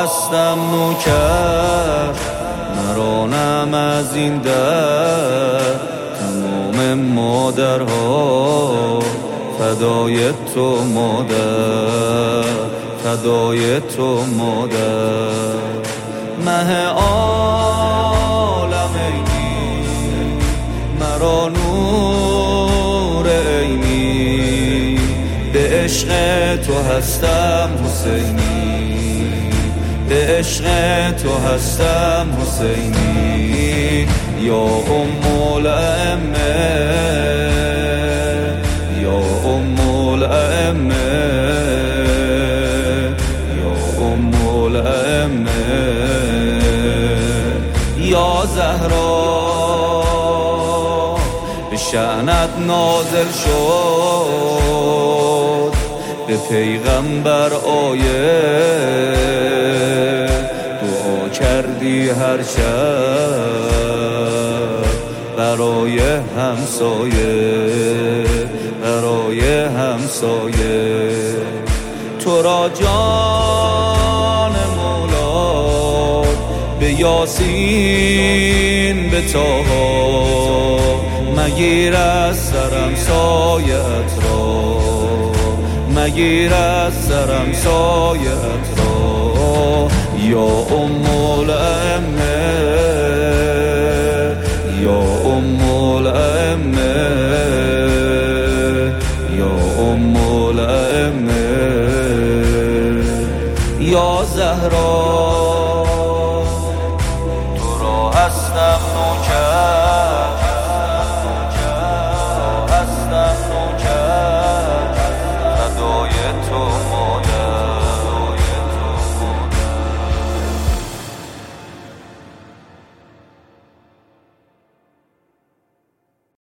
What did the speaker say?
هستم نوکر، نرانم از این در. تمام مادرها فدای تو مادر، فدای تو مادر. مه عالم عینی، مرا نور عینی، به عشق تو هستم حسینی، به عشق تو هستم حسینی. یا ام الائمه، یا ام الائمه، یا ام الائمه. یا زهرا به شأنت نازل شد، به پیغمبر آیه دعا کردی هر شب برای همسایه، برای همسایه. تو را جان مولا به یاسین به طاها، مگیر از سرم سایت را، مگیر از سرم سایت را. یا ام الائمه، یا ام الائمه، یا ام الائمه. یا زهرا تو را هستم